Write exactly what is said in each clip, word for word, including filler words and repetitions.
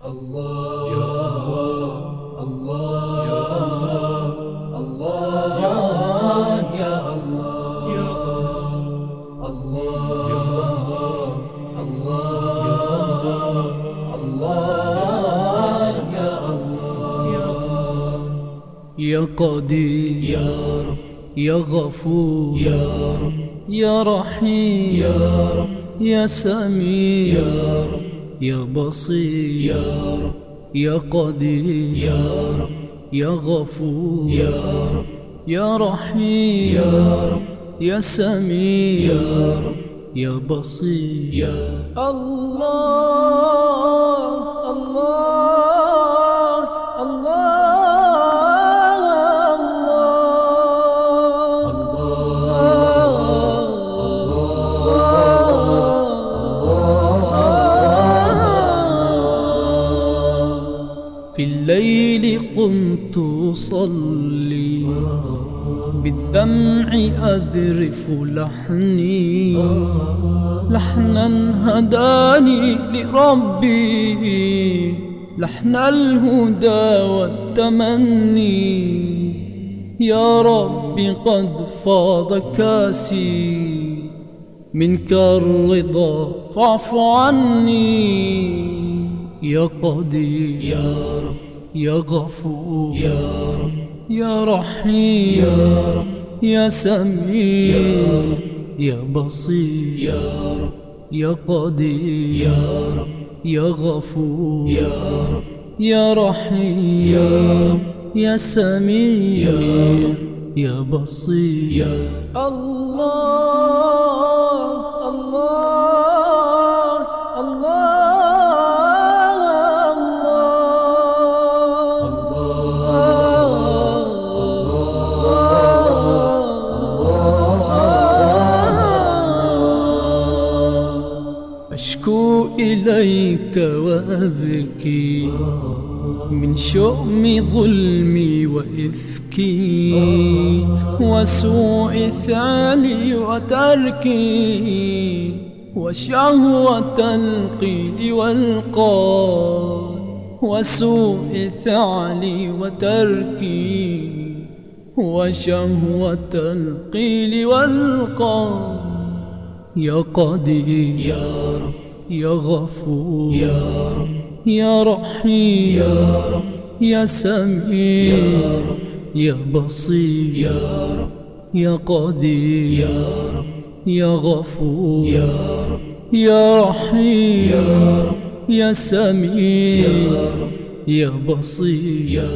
الله يا الله يا الله يا الله يا الله يا الله الله يا الله يا قدير يا رب يا غفور يا رب يا رحيم يا رب يا سميع يا رب يا بصير يا رب يا قدير يا رب يا غفور يا رب يا رحيم يا رب يا سميع يا رب يا بصير يا الله الله الله في الليل قمت أصلي بالدمع أذرف لحني لحنا هداني لربي لحن الهدى والتمني يا ربي قد فاض كاسي منك الرضا فاعف عني يا قدير يا رب يا غفور يا رب يا رحيم يا رب يا سميع يا رب يا بصير يا رب يا قدير يا رب يا غفور يا رب يا رحيم يا رب يا سميع يا رب يا بصير يا الله الله الله أشكو إليك وأبكي من شؤم ظلمي وإفكي وسوء فعلي وتركي وشهوة القيل والقال وسوء فعلي وتركي وشهوة القيل والقال يا قدير يا رب يا غفور يا رب يا رحيم يا رب يا سميع يا رب يا بصير يا رب يا قدير يا رب يا غفور يا رب يا رحيم يا رب يا سميع يا رب يا بصير يا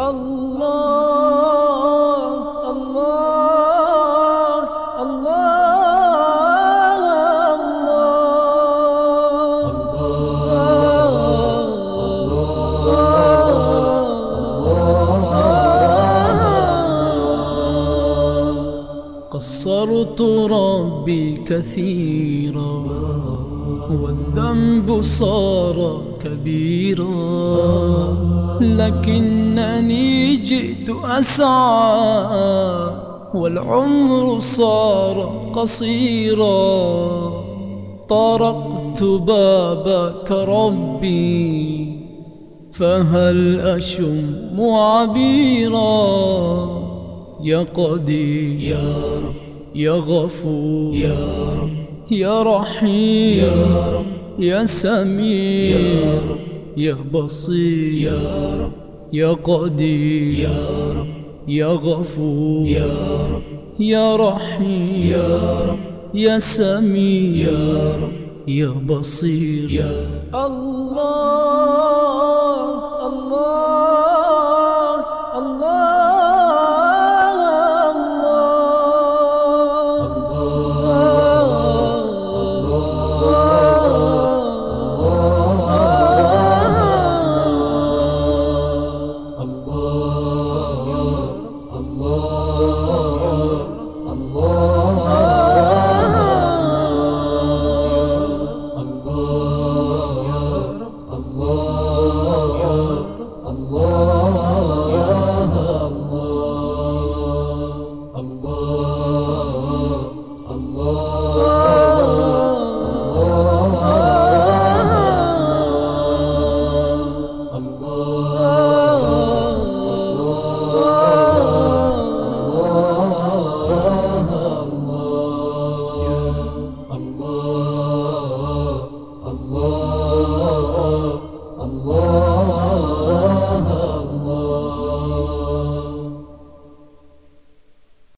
الله الله الله قصرت ربي كثيرا والذنب صار كبيرا لكنني جئت أسعى والعمر صار قصيرا طرقت بابك ربي فهل أشم عبيرا يا قدير يا رب يا غفور يا رب يا رحيم يا رب يا سميع يا رب يا بصير يا رب يا قدير يا رب يا غفور يا رب يا رحيم يا رب يا سميع يا رب يا بصير يا الله الله الله الله